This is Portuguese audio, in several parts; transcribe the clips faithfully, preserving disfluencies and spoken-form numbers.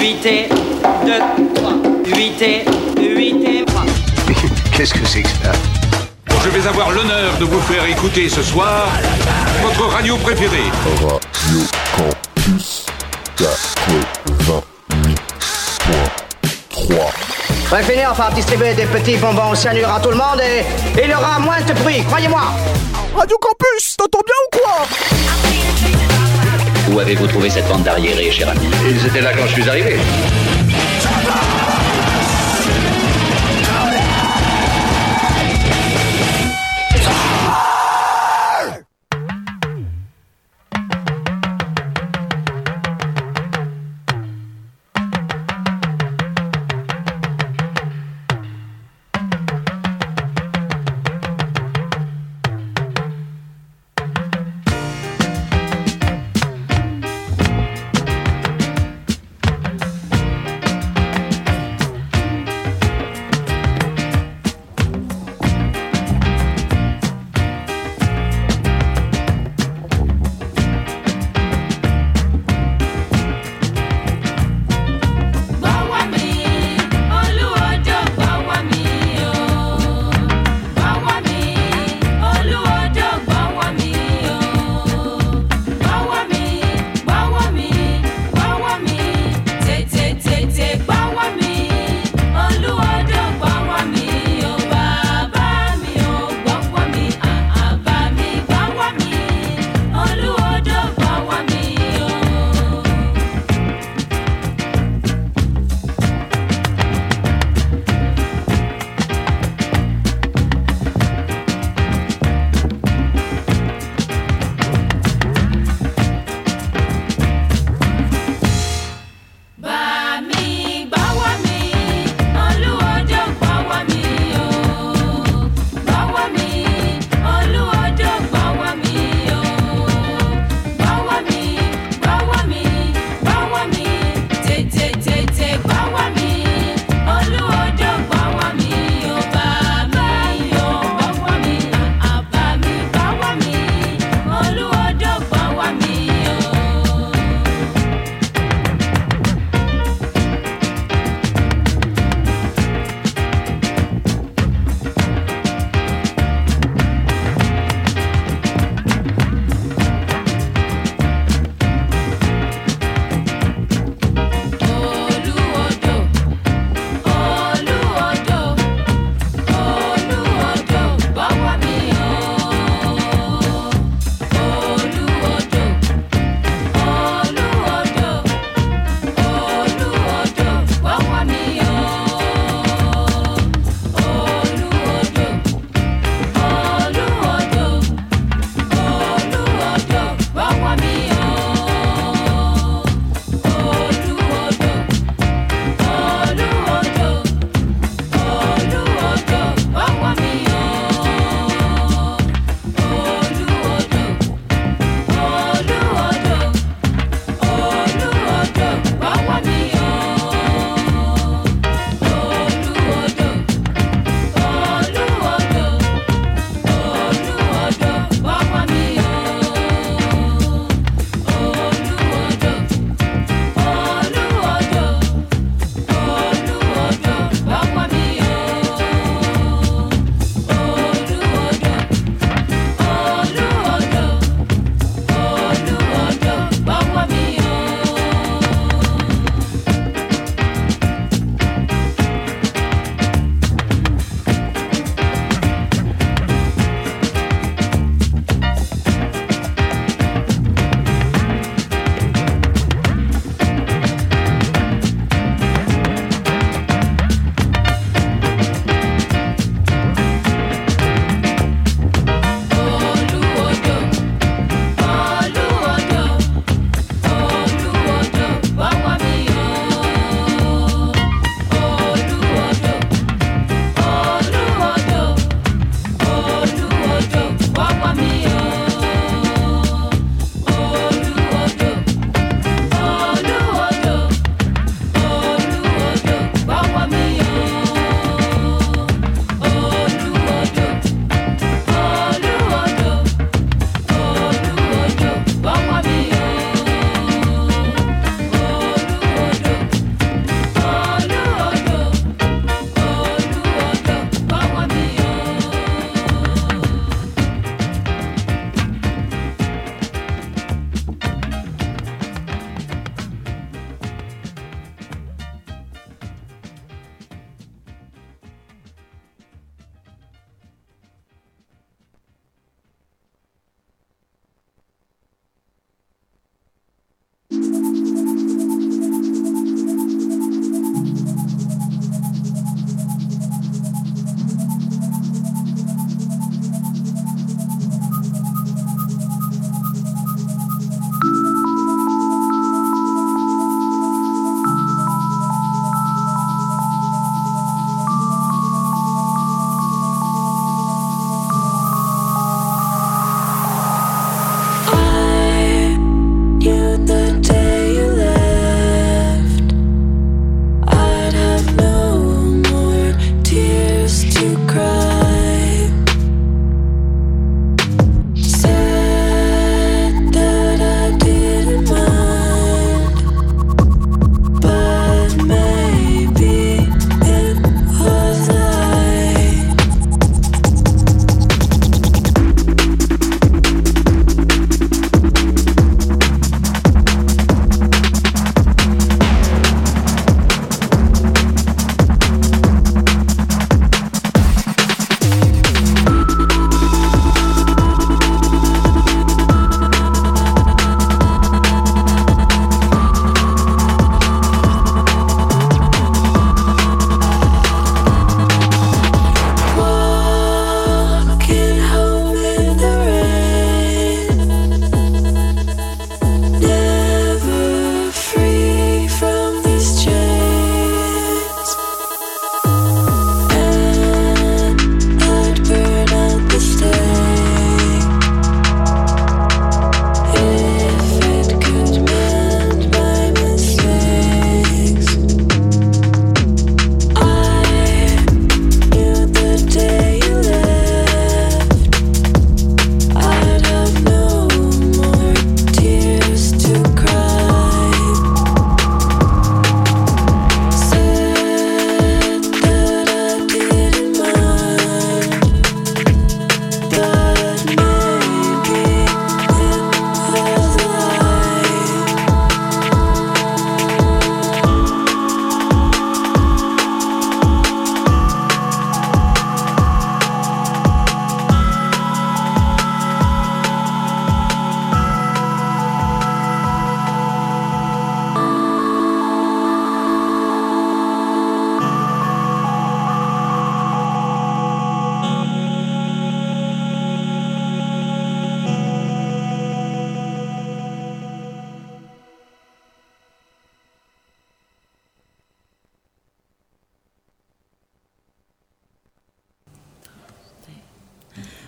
huit et deux, trois. huit et huit et trois. Qu'est-ce que c'est que ça? Je vais avoir l'honneur de vous faire écouter ce soir votre radio préférée. Radio Campus quatre-vingt-huit point trois. On va finir par distribuer des petits bonbons au cyanure à tout le monde et et il y aura moins de bruit, croyez-moi. Radio Campus, t'entends bien ou quoi? Où avez-vous trouvé cette bande d'arriérés, cher ami? Ils étaient là quand je suis arrivé.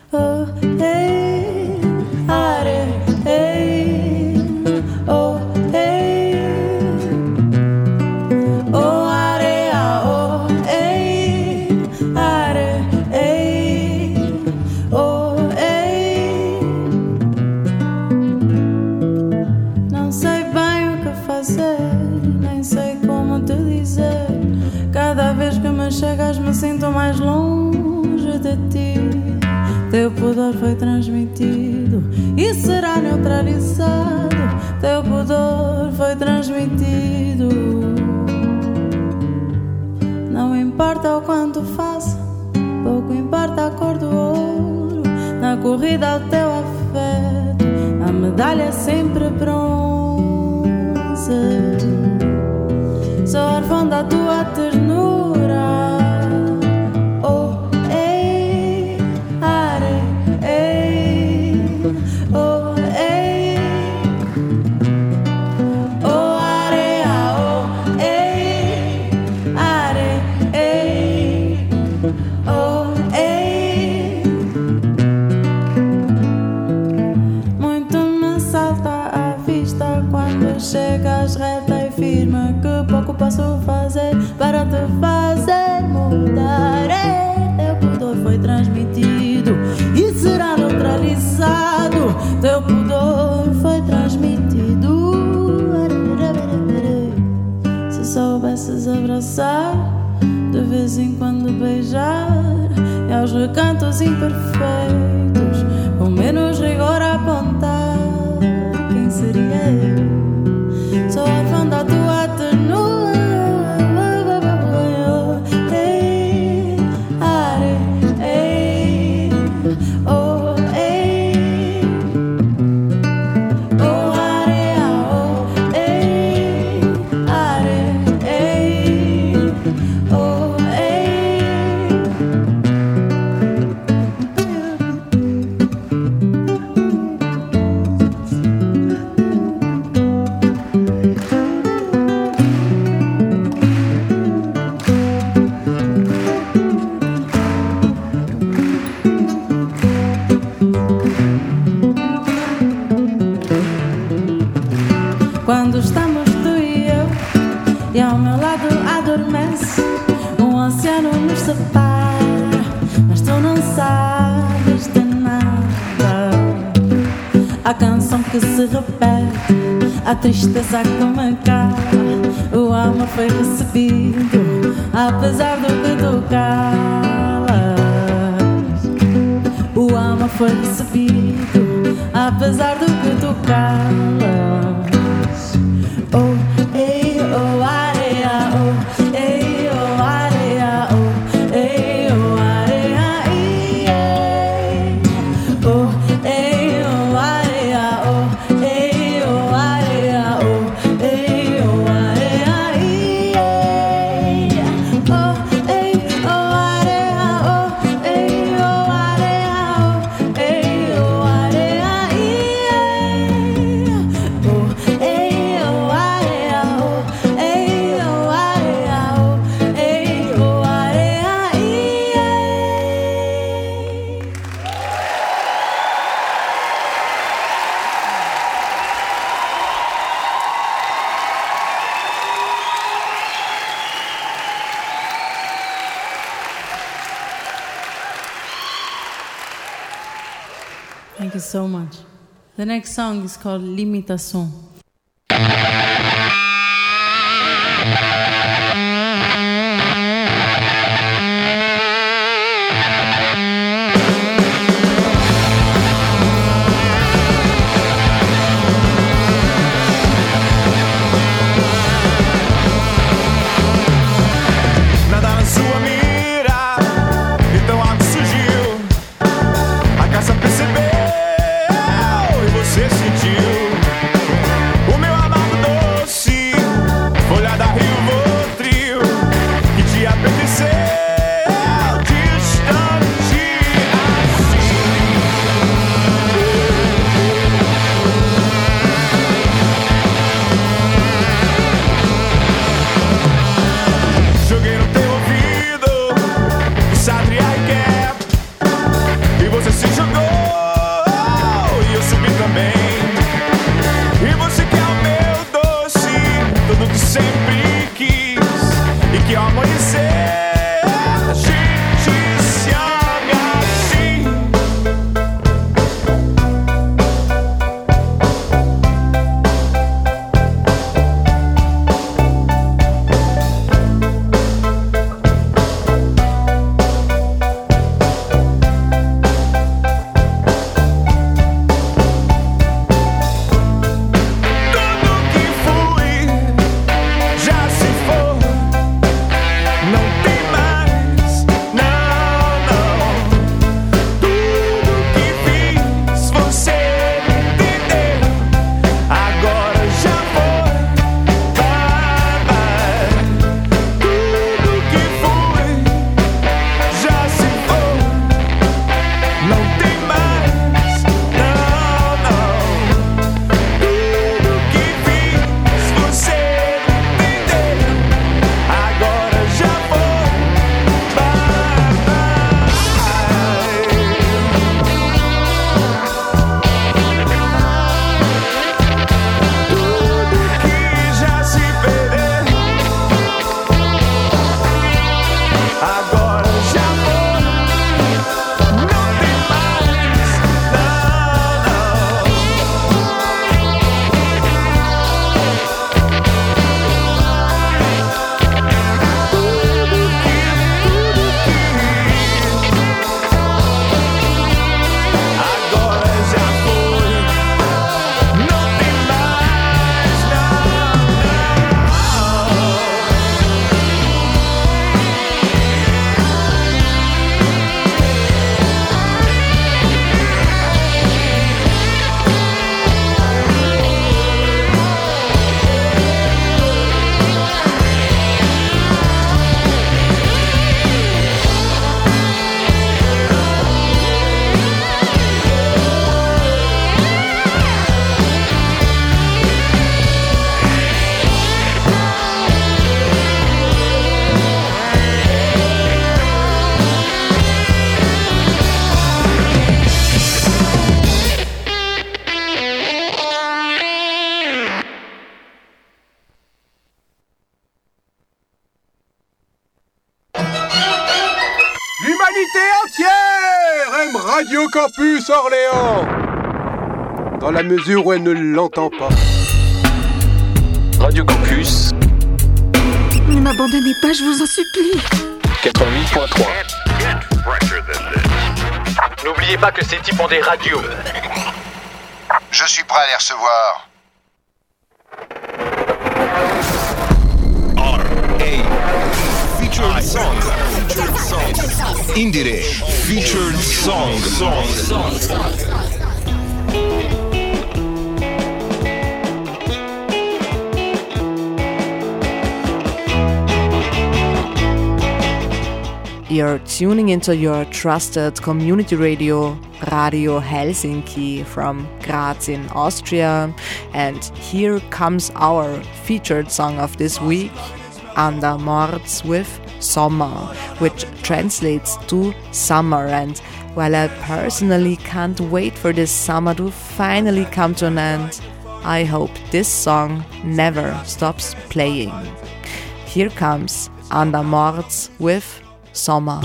Oh, hey, are, hey, oh, hey, oh, are, oh, hey, are, hey, oh, hey. Não sei bem o que fazer, nem sei como te dizer. Cada vez que me chegas me sinto mais longe de ti. Teu pudor foi transmitido e será neutralizado. Teu pudor foi transmitido. Não importa o quanto faça, pouco importa a cor do ouro. Na corrida ao teu afeto, a medalha é sempre bronze. Sou órfão da tua ternura. Oh, ei, are, ei, oh, ei, oh, are, oh, ei, are, ei, oh, ei. Muito me salta à vista quando chegas reta e firme, que pouco posso fazer para te fazer mudar. Teu pudor foi transmitido e será neutralizado. Teu pudor foi transmitido. Se soubesses abraçar, de vez em quando beijar, e aos recantos imperfeitos, com menos rigor a apontar, quem seria eu? Sou órfão da tua ternura. Ei, are, ei, oh, ei, oh, are, oh, ei, are, ei, oh, ei. Quando estamos tu e eu, e ao meu lado adormece, um oceano nos separa, mas tu não sabes de nada. A canção que se repete, a tristeza que me cala, o amor foi recebido, apesar do que tu calas. O amor foi recebido, apesar do que tu calas. Oh, ei, oh, areia, oh, ei, oh, areia, oh, ei, oh, areia, ei, oh, ei, oh, areia, oh, ei, oh, areia, oh, ei, oh, areia, ei, oh, ei, oh, areia, oh, ei, oh, areia, oh, ei, oh, areia, oh, ei, oh, Thank you so much. The next song is called Limitação. Nada na sua mira, então algo surgiu. A caça percebeu e você sentiu. sempre quis e que ao amanhecer a gente se ame assim. Radio Campus Orléans, dans la mesure où elle ne l'entend pas. Radio Campus. Ne m'abandonnez pas, je vous en supplie. quatre-vingt-huit point trois. N'oubliez pas que ces types ont des radios. Je suis prêt à les recevoir. R A Featured song. Featured song. Indire. Featured song. Song. You're tuning into your trusted community radio, Radio Helsinki, from Graz in Austria. And here comes our featured song of this week, Anda Mords with Sommer, which translates to summer. And while I personally can't wait for this summer to finally come to an end, I hope this song never stops playing. Here comes Anda Mords with Sommer.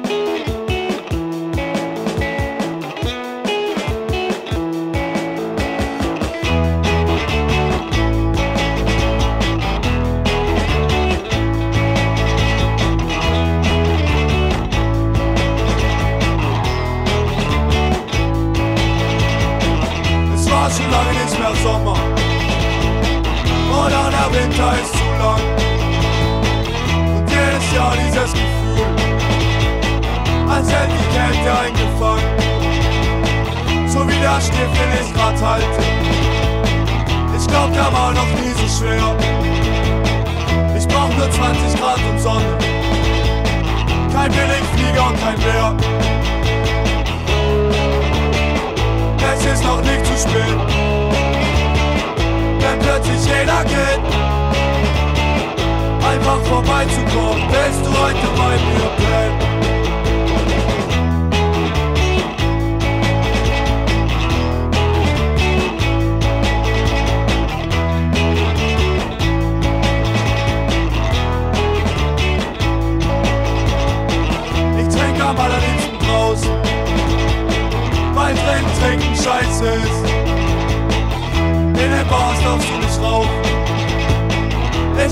Es war schon lange nicht mehr Sommer und auch der Winter ist zu lang. Und jedes Jahr dieses Gefühl, als hätte die Kälte eingefangen. So wie der Stift, den ich grad halte. Ich glaub, der war noch nie so schwer. Ich brauch nur zwanzig Grad und Sonne. Kein Billigflieger und kein Bär. Es ist noch nicht zu spät. Wenn plötzlich jeder geht, einfach vorbeizukommen, willst du heute bei mir bleiben?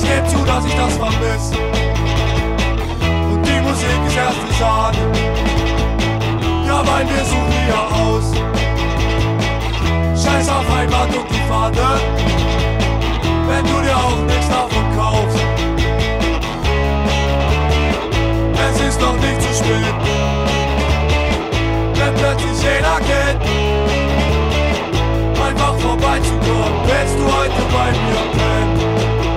Ich geb zu, dass ich das vermiss. Und die Musik ist erst die Sahne. Ja, Wein, wir suchen hier aus. Scheiß auf Heimat und die Fahne, wenn du dir auch nichts davon kaufst. Es ist noch nicht zu spät, wenn plötzlich jeder geht. Einfach vorbeizukommen, willst du heute bei mir pennen?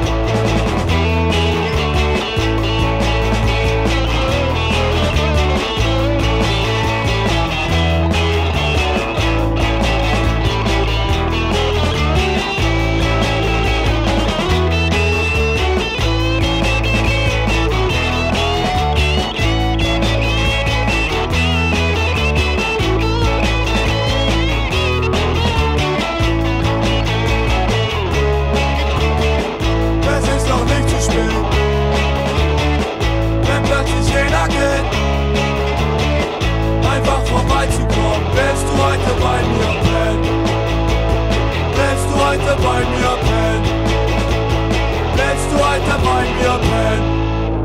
Einfach vorbeizukommen, willst du heute bei mir pennen? Willst du heute bei mir pennen? Willst du heute bei mir pennen?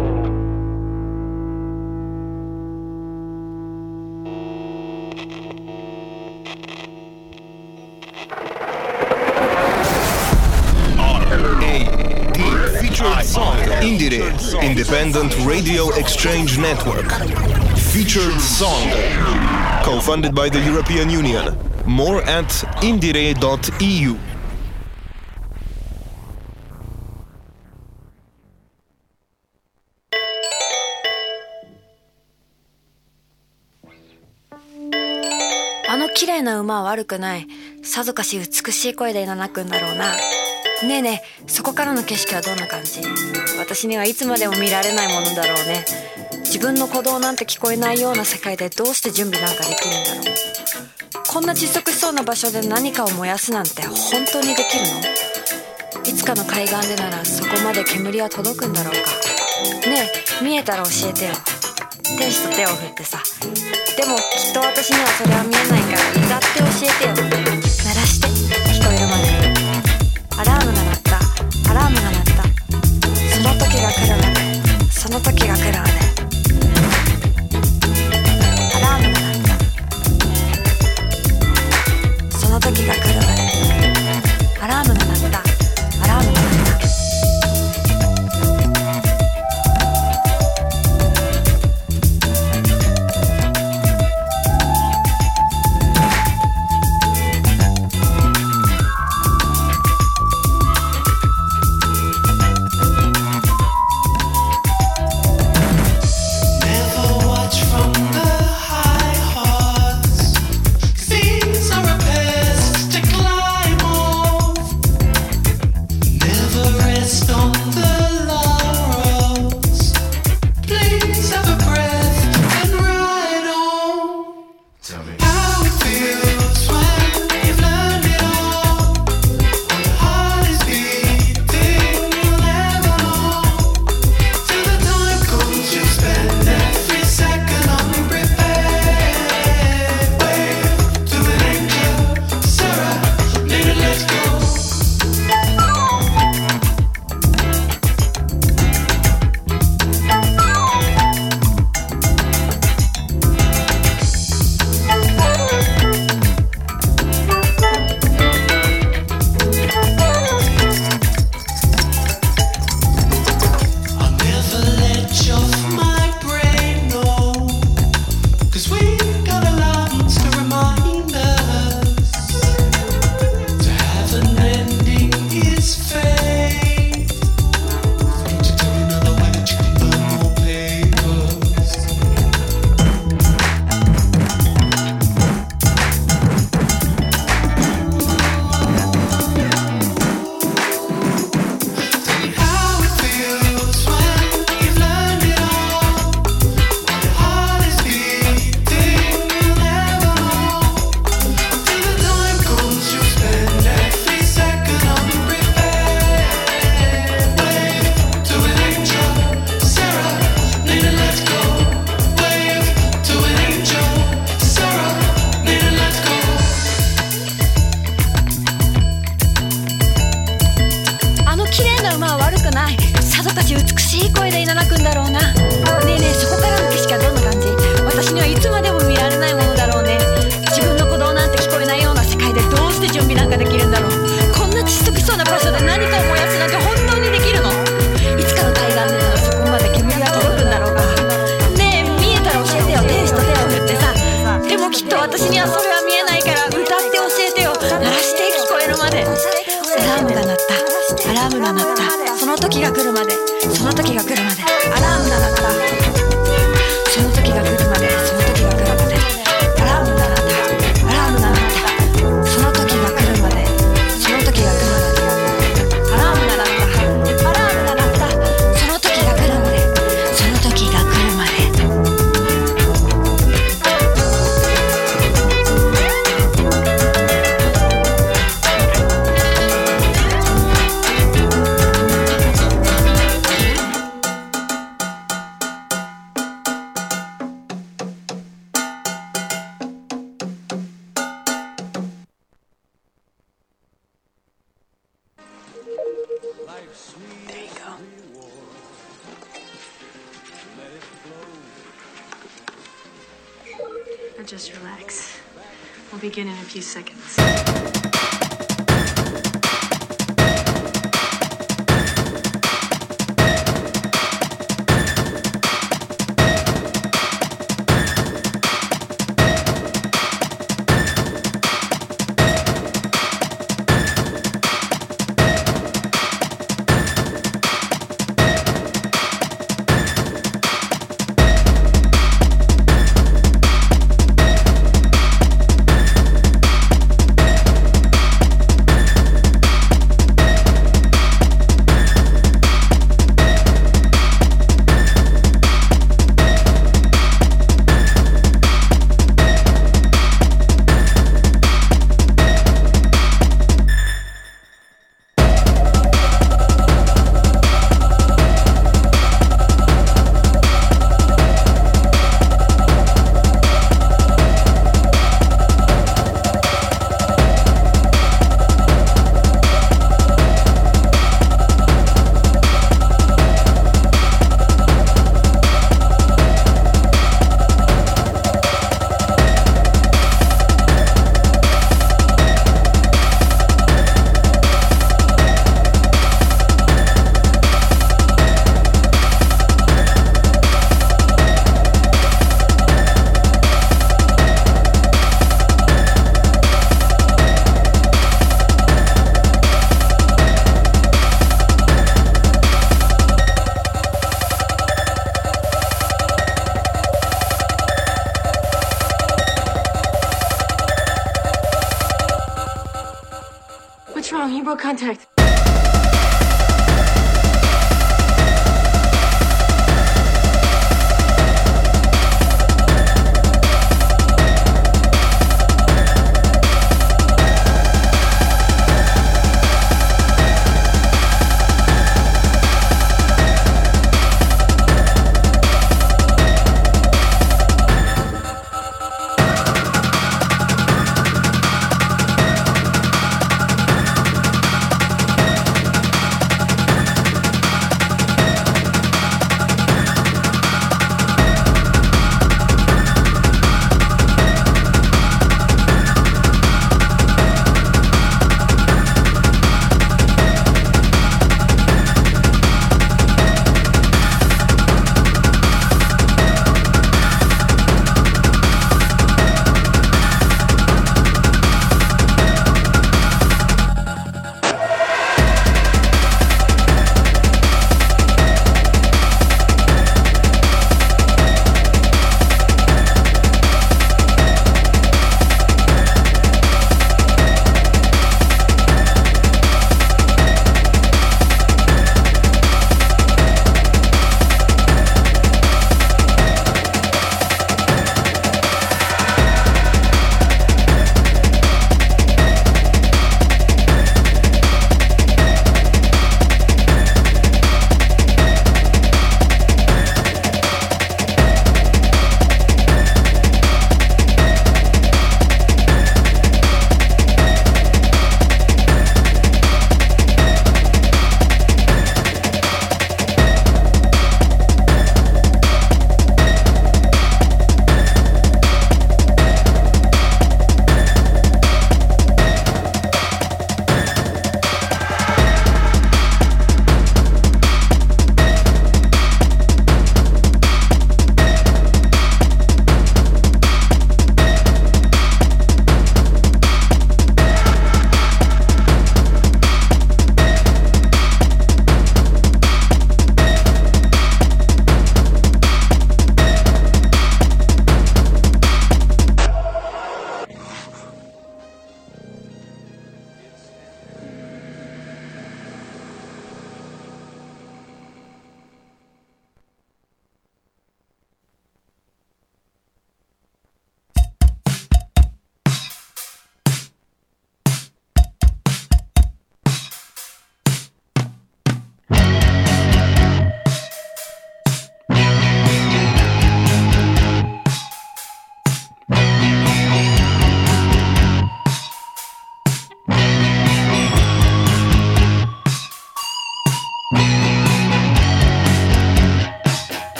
Featured Song Indire Independent Radio Exchange Network. Featured Song, co-funded by the European Union. More at indire dot e u. あの綺麗な馬は悪くない。さぞかし美しい声で鳴くんだろうな。ねえねえ、そこからの景色はどんな感じ？私にはいつまでも見られないものだろうね。自分の鼓動なんて聞こえないような世界でどうして準備なんかできるんだろう。こんな窒息しそうな場所で何かを燃やすなんて本当にできるの？いつかの海岸でならそこまで煙は届くんだろうか。ねえ、見えたら教えてよ。天使と手を振ってさ。でもきっと私にはそれは見えないから歌って教えてよ。鳴らして聞こえるまで。アラームが鳴った、アラームが鳴った。その時が来るまで、その時が来るまで。アラームが鳴った、その時が来るまで。アラームが鳴った、アラームが鳴った。 かし美しい声で稲くんだろうな。ねえねえ、そこからの景色はどんな感じ？私にはいつまでも見られないものだろうね。自分の鼓動なんて聞こえないような世界でどうして準備なんかできるんだろう。こんな窒息しそうな場所で何かを燃やすなんて本当にできるの？いつかの対岸でのそこまで煙は届くんだろうが。ねえ、見えたら教えてよ。天使と手を振ってさ。でもきっと私にはそれは見えないから、歌って教えてよ。鳴らして聞こえるまで。アラームが鳴った、アラームが鳴った、その時が来るまで、その時が来るまで。アラームが鳴った、その時が来るまで、その時が来るまで。アラームが鳴った、アラームが鳴った、その時が来るまで、その時が来るまで。アラームが鳴った、アラームが鳴った、その時が来るまで、その時が来るまで。 Just relax. We'll begin in a few seconds. What's wrong? He broke contact.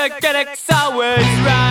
the critics always right.